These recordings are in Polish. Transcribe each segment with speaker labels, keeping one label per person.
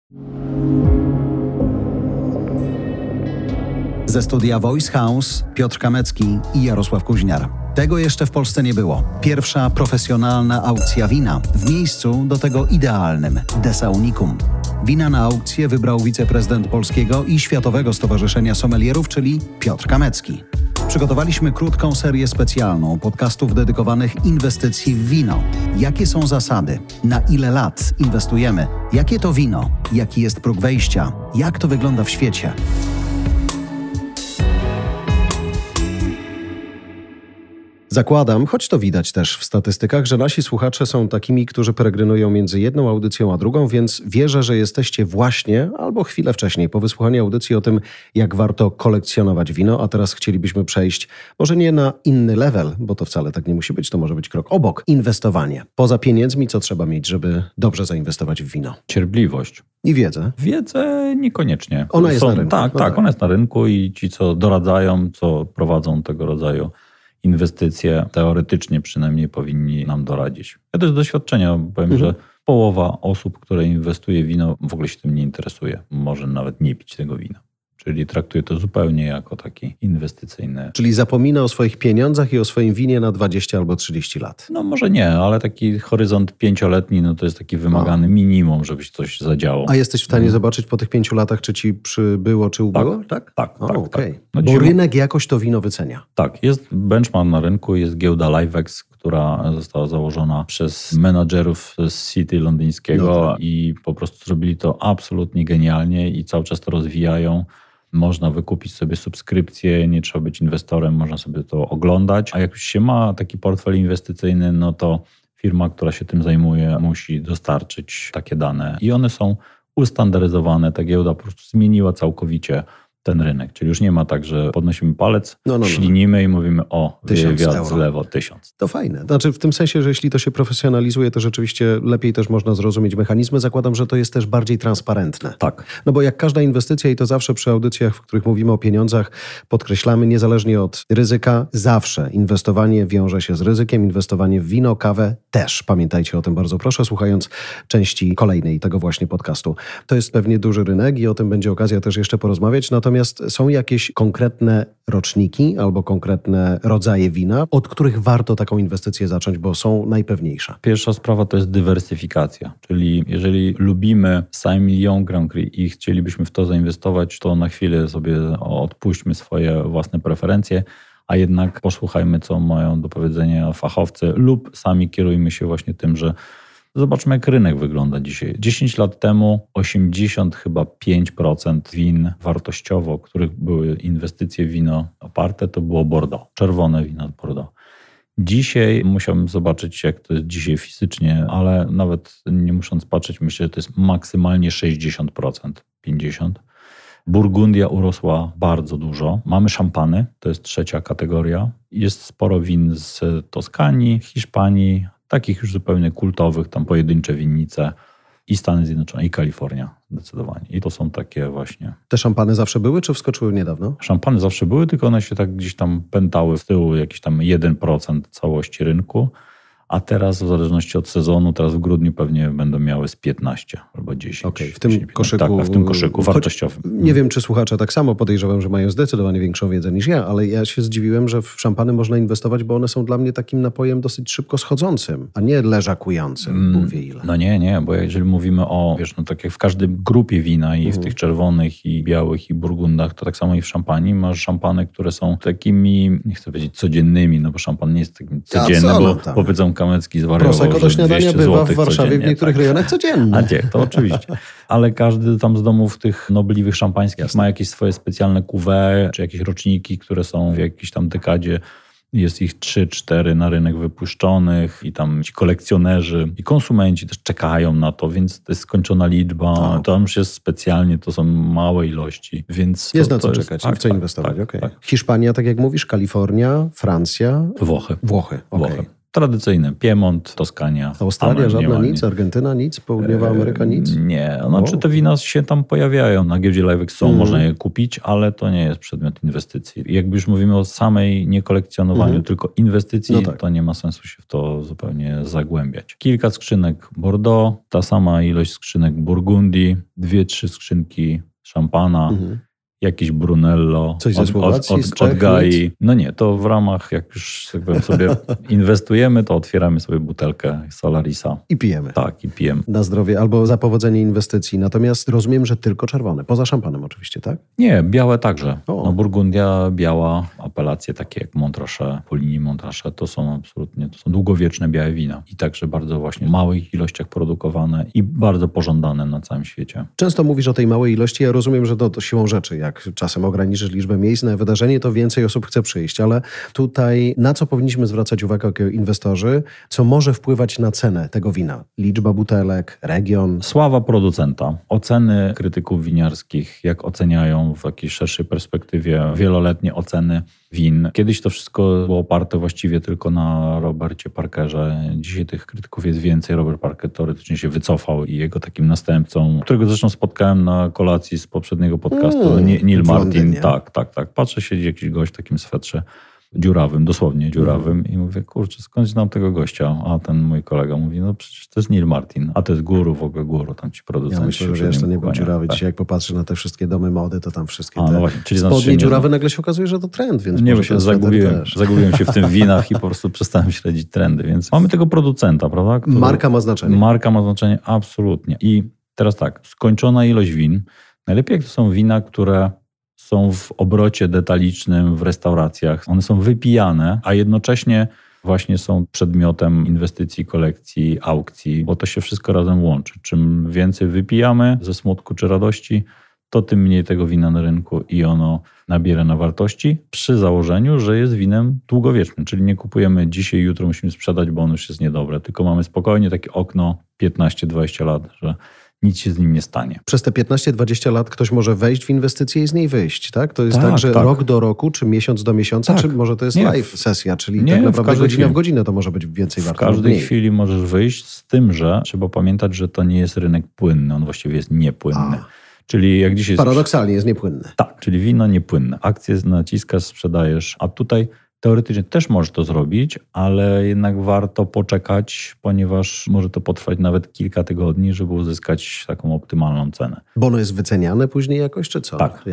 Speaker 1: Ze studia Voice House Piotr Kamecki i Jarosław Kuźniar. Tego jeszcze w Polsce nie było. Pierwsza profesjonalna aukcja wina w miejscu do tego idealnym – Desa Unicum. Wina na aukcję wybrał wiceprezydent Polskiego i Światowego Stowarzyszenia Sommelierów, czyli Piotr Kamecki. Przygotowaliśmy krótką serię specjalną podcastów dedykowanych inwestycji w wino. Jakie są zasady? Na ile lat inwestujemy? Jakie to wino? Jaki jest próg wejścia? Jak to wygląda w świecie?
Speaker 2: Zakładam, choć to widać też w statystykach, że nasi słuchacze są takimi, którzy peregrynują między jedną audycją a drugą, więc wierzę, że jesteście właśnie albo chwilę wcześniej po wysłuchaniu audycji o tym, jak warto kolekcjonować wino, a teraz chcielibyśmy przejść może nie na inny level, bo to wcale tak nie musi być, to może być krok obok, inwestowanie. Poza pieniędzmi, co trzeba mieć, żeby dobrze zainwestować w wino?
Speaker 3: Cierpliwość.
Speaker 2: I wiedzę.
Speaker 3: Wiedzę niekoniecznie.
Speaker 2: Ona jest na rynku.
Speaker 3: Tak, ona jest na rynku i ci, co doradzają, co prowadzą tego rodzaju inwestycje, teoretycznie przynajmniej powinni nam doradzić. Ja też z doświadczenia powiem, że połowa osób, które inwestuje w wino, w ogóle się tym nie interesuje. Może nawet nie pić tego wina. Czyli traktuje to zupełnie jako taki inwestycyjny.
Speaker 2: Czyli zapomina o swoich pieniądzach i o swoim winie na 20 albo 30 lat.
Speaker 3: No może nie, ale taki horyzont 5-letni, no to jest taki wymagany minimum, żeby się coś zadziało.
Speaker 2: A jesteś w stanie zobaczyć po tych 5 latach, czy ci przybyło, czy ubyło?
Speaker 3: Tak.
Speaker 2: Okay.
Speaker 3: No
Speaker 2: bo rynek jakoś to wino wycenia.
Speaker 3: Tak, jest benchmark na rynku, jest giełda Livex, która została założona przez menadżerów z City londyńskiego i po prostu zrobili to absolutnie genialnie i cały czas to rozwijają. Można wykupić sobie subskrypcję, nie trzeba być inwestorem, można sobie to oglądać. A jak już się ma taki portfel inwestycyjny, no to firma, która się tym zajmuje, musi dostarczyć takie dane. I one są ustandaryzowane. Ta giełda po prostu zmieniła całkowicie ten rynek. Czyli już nie ma tak, że podnosimy palec, ślinimy i mówimy wiatr z lewo 1000.
Speaker 2: To fajne. Znaczy w tym sensie, że jeśli to się profesjonalizuje, to rzeczywiście lepiej też można zrozumieć mechanizmy. Zakładam, że to jest też bardziej transparentne.
Speaker 3: Tak.
Speaker 2: No bo jak każda inwestycja i to zawsze przy audycjach, w których mówimy o pieniądzach, podkreślamy, niezależnie od ryzyka, zawsze inwestowanie wiąże się z ryzykiem. Inwestowanie w wino, kawę też. Pamiętajcie o tym bardzo proszę, słuchając części kolejnej tego właśnie podcastu. To jest pewnie duży rynek i o tym będzie okazja też jeszcze porozmawiać. Natomiast są jakieś konkretne roczniki albo konkretne rodzaje wina, od których warto taką inwestycję zacząć, bo są najpewniejsze.
Speaker 3: Pierwsza sprawa to jest dywersyfikacja, czyli jeżeli lubimy Saint-Émilion Grand Cru i chcielibyśmy w to zainwestować, to na chwilę sobie odpuśćmy swoje własne preferencje, a jednak posłuchajmy, co mają do powiedzenia fachowcy lub sami kierujmy się właśnie tym, że zobaczmy, jak rynek wygląda dzisiaj. 10 lat temu 85% win wartościowo, których były inwestycje w wino oparte, to było Bordeaux. Czerwone wino z Bordeaux. Dzisiaj musiałbym zobaczyć, jak to jest dzisiaj fizycznie, ale nawet nie musząc patrzeć, myślę, że to jest maksymalnie 60%, 50%. Burgundia urosła bardzo dużo. Mamy szampany, to jest trzecia kategoria. Jest sporo win z Toskanii, Hiszpanii, takich już zupełnie kultowych, tam pojedyncze winnice i Stany Zjednoczone, i Kalifornia zdecydowanie. I to są takie właśnie.
Speaker 2: Te szampany zawsze były, czy wskoczyły niedawno?
Speaker 3: Szampany zawsze były, tylko one się tak gdzieś tam pętały z tyłu, jakiś tam 1% całości rynku. A teraz w zależności od sezonu, teraz w grudniu pewnie będą miały z 15 albo 10.
Speaker 2: Okej, w tym koszyku.
Speaker 3: Tak, w tym koszyku wartościowym.
Speaker 2: Nie wiem, czy słuchacze tak samo, podejrzewam, że mają zdecydowanie większą wiedzę niż ja, ale ja się zdziwiłem, że w szampany można inwestować, bo one są dla mnie takim napojem dosyć szybko schodzącym, a nie leżakującym, Bóg wie ile.
Speaker 3: No nie, bo jeżeli mówimy o, tak jak w każdej grupie wina i w tych czerwonych i białych i burgundach, to tak samo i w szampanii masz szampany, które są takimi, nie chcę powiedzieć codziennymi, no bo szampan nie jest takim codzienny, bo powiedzą Kamecki zwariował,
Speaker 2: Prosecco do śniadania bywa w Warszawie w niektórych rejonach codziennie.
Speaker 3: A nie, to oczywiście. Ale każdy tam z domów tych nobliwych szampańskich ma jakieś swoje specjalne cuvée, czy jakieś roczniki, które są w jakiejś tam dekadzie. Jest ich 3-4 na rynek wypuszczonych i tam ci kolekcjonerzy i konsumenci też czekają na to, więc to jest skończona liczba. To już jest specjalnie, to są małe ilości. Więc
Speaker 2: jest na co czekać i w co inwestować.
Speaker 3: Tak.
Speaker 2: Hiszpania, tak jak mówisz, Kalifornia, Francja.
Speaker 3: Włochy.
Speaker 2: Okay.
Speaker 3: tradycyjne. Piemont, Toskania.
Speaker 2: Australia żadna nic, Argentyna nic, Południowa Ameryka nic?
Speaker 3: Nie, znaczy te wina się tam pojawiają. Na giełdzie LiveX są, można je kupić, ale to nie jest przedmiot inwestycji. Jakby już mówimy o samej nie kolekcjonowaniu, tylko inwestycji, to nie ma sensu się w to zupełnie zagłębiać. Kilka skrzynek Bordeaux, ta sama ilość skrzynek Burgundii, 2-3 skrzynki szampana, jakiś Brunello,
Speaker 2: coś ze Słowacji,
Speaker 3: od Gai. No nie, to w ramach, jak już sobie inwestujemy, to otwieramy sobie butelkę Solarisa.
Speaker 2: I pijemy.
Speaker 3: Tak, i pijemy.
Speaker 2: Na zdrowie albo za powodzenie inwestycji. Natomiast rozumiem, że tylko czerwone. Poza szampanem oczywiście, tak?
Speaker 3: Nie, białe także. No, Burgundia, biała, apelacje takie jak Montrachet, Poligny Montrachet, to są długowieczne białe wina. I także bardzo właśnie w małych ilościach produkowane i bardzo pożądane na całym świecie.
Speaker 2: Często mówisz o tej małej ilości. Ja rozumiem, że to siłą rzeczy. Jak czasem ograniczysz liczbę miejsc na wydarzenie, to więcej osób chce przyjść. Ale tutaj na co powinniśmy zwracać uwagę jako inwestorzy? Co może wpływać na cenę tego wina? Liczba butelek, region?
Speaker 3: Sława producenta. Oceny krytyków winiarskich, jak oceniają w jakiejś szerszej perspektywie wieloletnie oceny win. Kiedyś to wszystko było oparte właściwie tylko na Robercie Parkerze. Dzisiaj tych krytyków jest więcej. Robert Parker teoretycznie się wycofał i jego takim następcą, którego zresztą spotkałem na kolacji z poprzedniego podcastu, Neil Martin. Tak. Patrzę, siedzi jakiś gość w takim swetrze dziurawym, dosłownie dziurawym i mówię, kurczę, skąd znam tego gościa? A ten mój kolega mówi, no przecież to jest Neil Martin, a to jest guru, w ogóle guru, tam ci producenci.
Speaker 2: Ja myślę, że wiesz, to nie był dziurawy. Dzisiaj jak popatrzę na te wszystkie domy mody, to tam wszystkie te
Speaker 3: właśnie, czyli
Speaker 2: spodnie dziurawe nagle się okazuje, że to trend, więc
Speaker 3: nie, się zagubiłem się w tym winach i po prostu przestałem śledzić trendy, więc mamy tego producenta, prawda?
Speaker 2: Marka ma znaczenie.
Speaker 3: Marka ma znaczenie, absolutnie. I teraz tak, skończona ilość win, najlepiej jak to są wina, które są w obrocie detalicznym w restauracjach. One są wypijane, a jednocześnie właśnie są przedmiotem inwestycji, kolekcji, aukcji, bo to się wszystko razem łączy. Czym więcej wypijamy ze smutku czy radości, to tym mniej tego wina na rynku i ono nabiera na wartości przy założeniu, że jest winem długowiecznym. Czyli nie kupujemy dzisiaj, jutro musimy sprzedać, bo ono już jest niedobre, tylko mamy spokojnie takie okno 15-20 lat, że nic się z nim nie stanie.
Speaker 2: Przez te 15-20 lat ktoś może wejść w inwestycję i z niej wyjść, tak? To jest tak, że rok do roku, czy miesiąc do miesiąca, czy może to jest live sesja, czyli tak naprawdę godzina w godzinę to może być więcej warte.
Speaker 3: W każdej chwili możesz wyjść, z tym, że trzeba pamiętać, że to nie jest rynek płynny, on właściwie jest niepłynny. Czyli jak dzisiaj
Speaker 2: paradoksalnie jest niepłynny.
Speaker 3: Tak, czyli wino niepłynne. Akcje naciskasz, sprzedajesz, a tutaj teoretycznie też możesz to zrobić, ale jednak warto poczekać, ponieważ może to potrwać nawet kilka tygodni, żeby uzyskać taką optymalną cenę.
Speaker 2: Bo ono jest wyceniane później jakoś, czy co?
Speaker 3: Tak.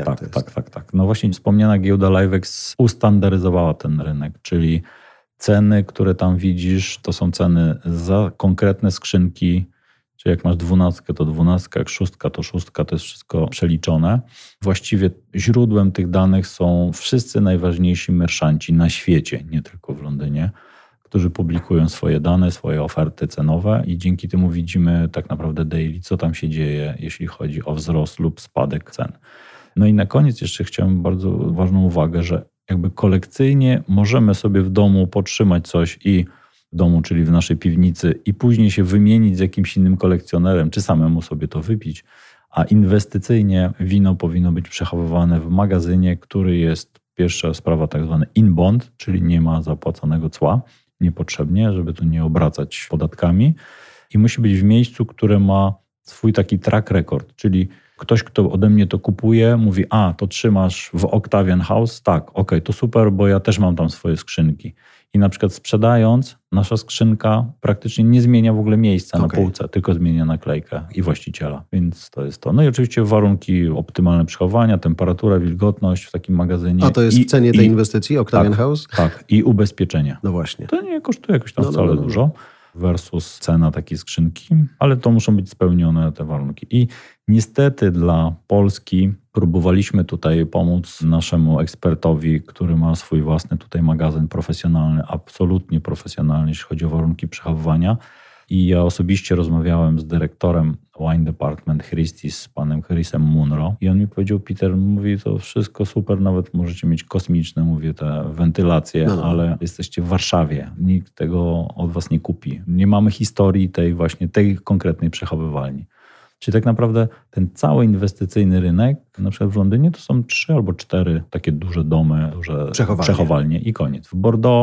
Speaker 3: No właśnie wspomniana giełda LiveX ustandaryzowała ten rynek, czyli ceny, które tam widzisz, to są ceny za konkretne skrzynki. Czyli jak masz 12, to 12, jak 6, to 6, to jest wszystko przeliczone. Właściwie źródłem tych danych są wszyscy najważniejsi merchanci na świecie, nie tylko w Londynie, którzy publikują swoje dane, swoje oferty cenowe i dzięki temu widzimy tak naprawdę daily, co tam się dzieje, jeśli chodzi o wzrost lub spadek cen. No i na koniec jeszcze chciałem bardzo ważną uwagę, że jakby kolekcyjnie możemy sobie w domu podtrzymać coś i w domu, czyli w naszej piwnicy i później się wymienić z jakimś innym kolekcjonerem, czy samemu sobie to wypić, a inwestycyjnie wino powinno być przechowywane w magazynie, który jest, pierwsza sprawa, tak zwany in-bond, czyli nie ma zapłaconego cła niepotrzebnie, żeby tu nie obracać podatkami i musi być w miejscu, które ma swój taki track record, czyli ktoś, kto ode mnie to kupuje, mówi, to trzymasz w Octavian House? Tak, okej, to super, bo ja też mam tam swoje skrzynki. I na przykład sprzedając, nasza skrzynka praktycznie nie zmienia w ogóle miejsca na półce, tylko zmienia naklejkę i właściciela. Więc to jest to. No i oczywiście warunki optymalne przechowania, temperatura, wilgotność w takim magazynie.
Speaker 2: A to jest w cenie tej inwestycji, Octavian House?
Speaker 3: Tak, i ubezpieczenie.
Speaker 2: No właśnie.
Speaker 3: To nie kosztuje jakoś tam wcale dużo versus cena takiej skrzynki, ale to muszą być spełnione te warunki. I niestety dla Polski próbowaliśmy tutaj pomóc naszemu ekspertowi, który ma swój własny tutaj magazyn profesjonalny, absolutnie profesjonalny, jeśli chodzi o warunki przechowywania. I ja osobiście rozmawiałem z dyrektorem Wine Department Christie's, z panem Chrisem Munro. I on mi powiedział, Peter, mówi, to wszystko super, nawet możecie mieć kosmiczne, mówię, te wentylacje, ale jesteście w Warszawie. Nikt tego od was nie kupi. Nie mamy historii tej konkretnej przechowywalni. Czyli tak naprawdę ten cały inwestycyjny rynek, na przykład w Londynie, to są 3 albo 4 takie duże domy, duże przechowalnie i koniec. W Bordeaux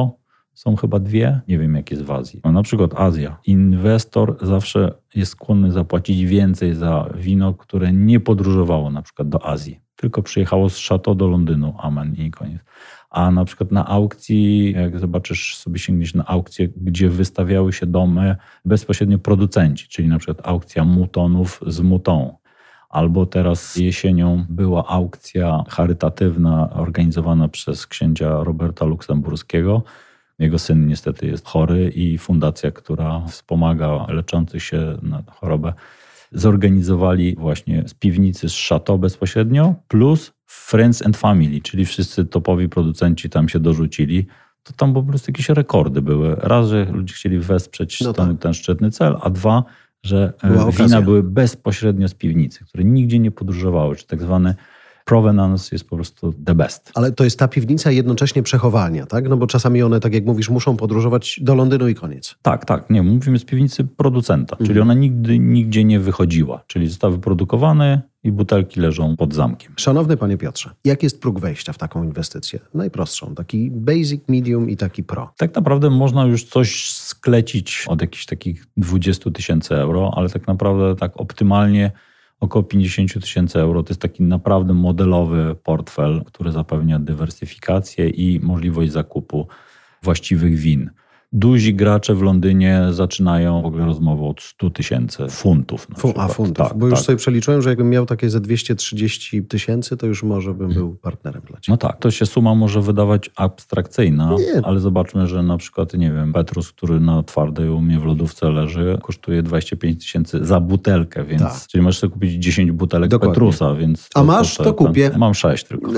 Speaker 3: są chyba dwie, nie wiem jak jest w Azji. No, na przykład Azja. Inwestor zawsze jest skłonny zapłacić więcej za wino, które nie podróżowało na przykład do Azji, tylko przyjechało z Chateau do Londynu, amen i koniec. A na przykład na aukcji, jak zobaczysz, sobie sięgniesz na aukcję, gdzie wystawiały się domy bezpośrednio producenci, czyli na przykład aukcja Moutonów z Mouton. Albo teraz jesienią była aukcja charytatywna organizowana przez księcia Roberta Luksemburskiego. Jego syn niestety jest chory i fundacja, która wspomaga leczących się na chorobę, zorganizowali właśnie z piwnicy z Chateau bezpośrednio, plus Friends and Family, czyli wszyscy topowi producenci tam się dorzucili. To tam po prostu jakieś rekordy były. Raz, że ludzie chcieli wesprzeć ten szczytny cel, a dwa, że wina były bezpośrednio z piwnicy, które nigdzie nie podróżowały, czy tak zwany provenance jest po prostu the best.
Speaker 2: Ale to jest ta piwnica jednocześnie przechowalnia, tak? No bo czasami one, tak jak mówisz, muszą podróżować do Londynu i koniec.
Speaker 3: Tak. Nie, mówimy z piwnicy producenta, czyli ona nigdzie nie wychodziła, czyli został wyprodukowany i butelki leżą pod zamkiem.
Speaker 2: Szanowny panie Piotrze, jaki jest próg wejścia w taką inwestycję? Najprostszą, taki basic, medium i taki pro.
Speaker 3: Tak naprawdę można już coś sklecić od jakichś takich 20 000 euro, ale tak naprawdę tak optymalnie około 50 000 euro. To jest taki naprawdę modelowy portfel, który zapewnia dywersyfikację i możliwość zakupu właściwych win. Duzi gracze w Londynie zaczynają w ogóle rozmowę od 100 000 funtów.
Speaker 2: Funtów. Tak, bo już sobie przeliczyłem, że jakbym miał takie ze 230 000, to już może bym był partnerem dla ciebie.
Speaker 3: No tak, to się suma może wydawać abstrakcyjna, ale zobaczmy, że na przykład, nie wiem, Petrus, który na twardej u mnie w lodówce leży, kosztuje 25 000 za butelkę, więc czyli możesz sobie kupić 10 butelek Dokładnie. Petrusa, więc...
Speaker 2: A masz? To kupię.
Speaker 3: Mam 6 tylko.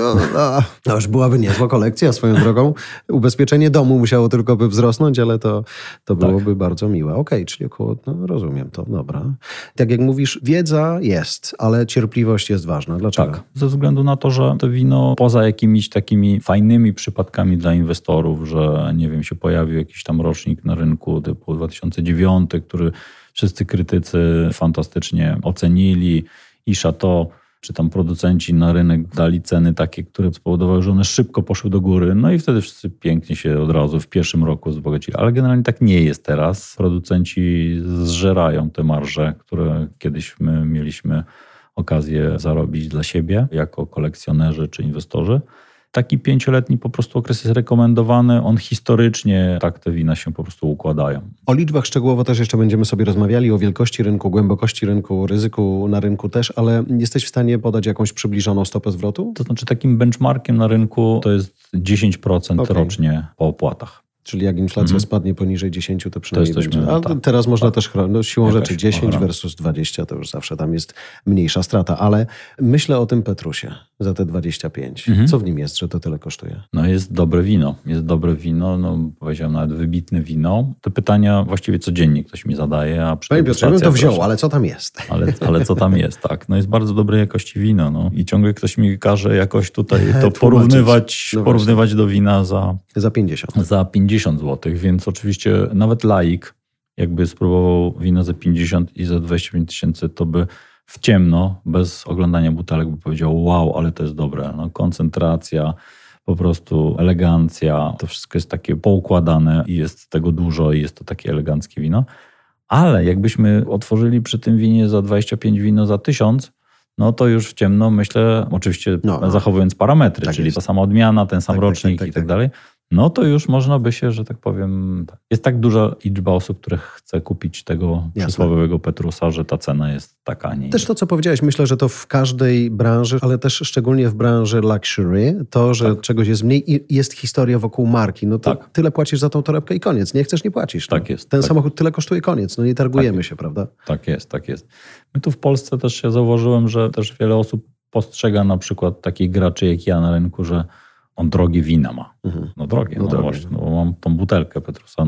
Speaker 2: No już byłaby niezła kolekcja swoją drogą. Ubezpieczenie domu musiało tylko by wzrosnąć, ale to byłoby bardzo miłe. Okej, czyli około, rozumiem to, dobra. Tak jak mówisz, wiedza jest, ale cierpliwość jest ważna. Dlaczego?
Speaker 3: Tak, ze względu na to, że to wino poza jakimiś takimi fajnymi przypadkami dla inwestorów, że nie wiem, się pojawił jakiś tam rocznik na rynku typu 2009, który wszyscy krytycy fantastycznie ocenili i Chateau czy tam producenci na rynek dali ceny takie, które spowodowały, że one szybko poszły do góry. No i wtedy wszyscy pięknie się od razu w pierwszym roku wzbogacili. Ale generalnie tak nie jest teraz. Producenci zżerają te marże, które kiedyś my mieliśmy okazję zarobić dla siebie jako kolekcjonerzy czy inwestorzy. Taki 5-letni po prostu okres jest rekomendowany. On historycznie, tak te wina się po prostu układają.
Speaker 2: O liczbach szczegółowo też jeszcze będziemy sobie rozmawiali, o wielkości rynku, głębokości rynku, ryzyku na rynku też, ale jesteś w stanie podać jakąś przybliżoną stopę zwrotu?
Speaker 3: To znaczy takim benchmarkiem na rynku to jest 10% rocznie po opłatach.
Speaker 2: Czyli jak inflacja spadnie poniżej 10, to przynajmniej będzie. A teraz można też siłą rzeczy 10 versus 20, to już zawsze tam jest mniejsza strata. Ale myślę o tym Petrusie za te 25. Co w nim jest, że to tyle kosztuje?
Speaker 3: No jest dobre wino. Powiedziałem nawet wybitne wino. Te pytania właściwie codziennie ktoś mi zadaje. A
Speaker 2: Panie Piotrze, ja bym to wziął, ale co tam jest?
Speaker 3: Ale co tam jest, tak. No jest bardzo dobrej jakości wino. I ciągle ktoś mi każe jakoś tutaj to porównywać do wina
Speaker 2: za 50.
Speaker 3: Za 50 zł, więc oczywiście nawet laik, jakby spróbował wino za 50 i za 25 000, to by w ciemno, bez oglądania butelek, by powiedział: wow, ale to jest dobre. Koncentracja, po prostu elegancja, to wszystko jest takie poukładane i jest tego dużo i jest to takie eleganckie wino. Ale jakbyśmy otworzyli przy tym winie za 25 wino za 1000, no to już w ciemno, myślę, oczywiście zachowując parametry, tak czyli ta sama odmiana, ten sam rocznik i tak dalej. No to już można by się, że tak powiem, jest tak duża liczba osób, które chce kupić tego przysłowiowego Petrusa, że ta cena jest taka, a nie.
Speaker 2: Też to, co powiedziałeś, myślę, że to w każdej branży, ale też szczególnie w branży luxury, to, że czegoś jest mniej i jest historia wokół marki, no to tyle płacisz za tą torebkę i koniec. Nie chcesz, nie płacisz.
Speaker 3: Tak jest.
Speaker 2: Ten samochód tyle kosztuje, koniec. No nie targujemy się, prawda?
Speaker 3: Tak jest. My tu w Polsce też się zauważyłem, że też wiele osób postrzega na przykład takich graczy jak ja na rynku, że on drogie wina ma. Drogie. Właśnie, bo mam tą butelkę Petrusa,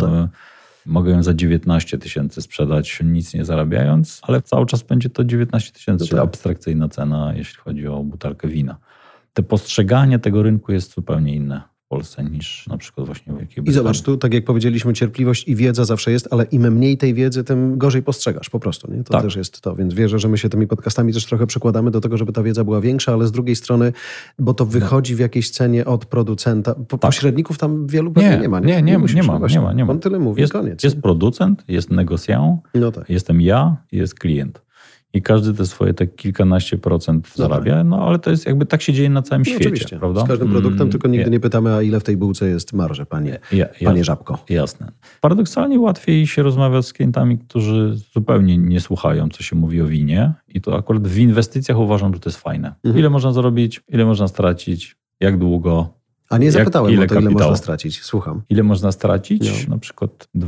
Speaker 3: mogę ją za 19 000 sprzedać, nic nie zarabiając, ale cały czas będzie to 19 000, czyli abstrakcyjna cena, jeśli chodzi o butelkę wina. Te postrzeganie tego rynku jest zupełnie inne Polsce niż na przykład właśnie w Wielkiej
Speaker 2: I
Speaker 3: Brytanii.
Speaker 2: zobacz, tu tak jak powiedzieliśmy, cierpliwość i wiedza zawsze jest, ale im mniej tej wiedzy, tym gorzej postrzegasz po prostu. Nie? To
Speaker 3: Tak.
Speaker 2: też jest to, więc wierzę, że my się tymi podcastami też trochę przykładamy do tego, żeby ta wiedza była większa, ale z drugiej strony, bo to wychodzi w jakiejś cenie od producenta. Pośredników tam wielu pewnie nie ma.
Speaker 3: Nie ma.
Speaker 2: On tyle mówi, koniec.
Speaker 3: Jest producent, jest negocjant,
Speaker 2: No tak.
Speaker 3: jestem ja i jest klient. I każdy te swoje te kilkanaście procent zarabia, no ale to jest jakby tak się dzieje na całym świecie,
Speaker 2: oczywiście.
Speaker 3: prawda?
Speaker 2: Z każdym produktem, tylko nigdy nie pytamy, a ile w tej bułce jest marży, panie Żabko.
Speaker 3: Jasne. Paradoksalnie łatwiej się rozmawia z klientami, którzy zupełnie nie słuchają, co się mówi o winie. I to akurat w inwestycjach uważam, że to jest fajne. Ile można zarobić, ile można stracić, jak długo.
Speaker 2: A nie zapytałem o to, ile
Speaker 3: kapitału
Speaker 2: można stracić. Słucham.
Speaker 3: Ile można stracić? Na przykład w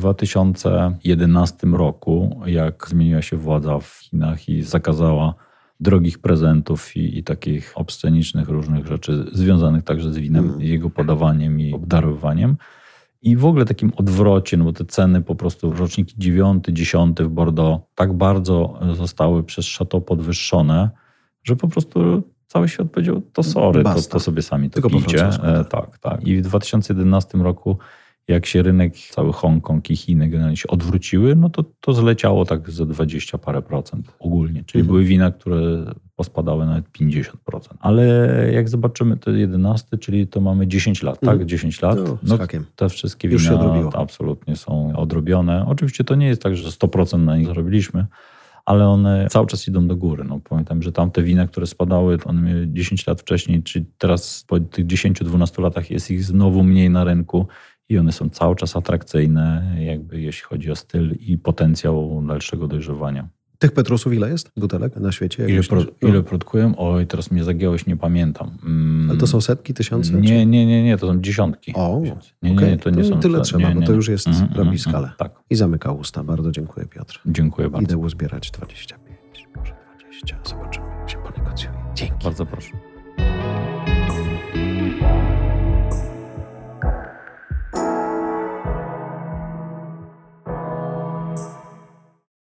Speaker 3: 2011 roku, jak zmieniła się władza w Chinach i zakazała drogich prezentów i takich obscenicznych różnych rzeczy związanych także z winem, jego podawaniem i obdarowywaniem. I w ogóle takim odwrocie, no bo te ceny po prostu roczniki 9, 10 w Bordeaux tak bardzo zostały przez Chateau podwyższone, że po prostu cały świat powiedział, to sorry, to sobie sami to pijcie. Tak. I w 2011 roku, jak się rynek, cały Hongkong i Chiny generalnie się odwróciły, no to zleciało tak ze 20 parę procent ogólnie. Czyli były wina, które pospadały nawet 50%. Ale jak zobaczymy to 11, czyli to mamy 10 lat, tak? 10 lat.
Speaker 2: No,
Speaker 3: te wszystkie wina absolutnie są odrobione. Oczywiście to nie jest tak, że 100% na nich zarobiliśmy, ale one cały czas idą do góry. No, pamiętam, że tamte wina, które spadały, one miały 10 lat wcześniej, czy teraz po tych 10-12 latach jest ich znowu mniej na rynku i one są cały czas atrakcyjne, jakby jeśli chodzi o styl i potencjał dalszego dojrzewania.
Speaker 2: Tych Petrusów ile jest butelek na świecie?
Speaker 3: Ile produkują? Oj, teraz mnie zagiąłeś, nie pamiętam.
Speaker 2: Ale to są setki, tysiące?
Speaker 3: Nie, to są dziesiątki.
Speaker 2: Nie, to nie są
Speaker 3: tyle
Speaker 2: trzeba, bo to już jest robi skalę.
Speaker 3: Tak.
Speaker 2: I zamyka usta. Bardzo dziękuję, Piotr.
Speaker 3: Dziękuję bardzo.
Speaker 2: Idę uzbierać 25, może 20. Zobaczymy, jak się ponegocjuje. Dzięki.
Speaker 3: Bardzo proszę.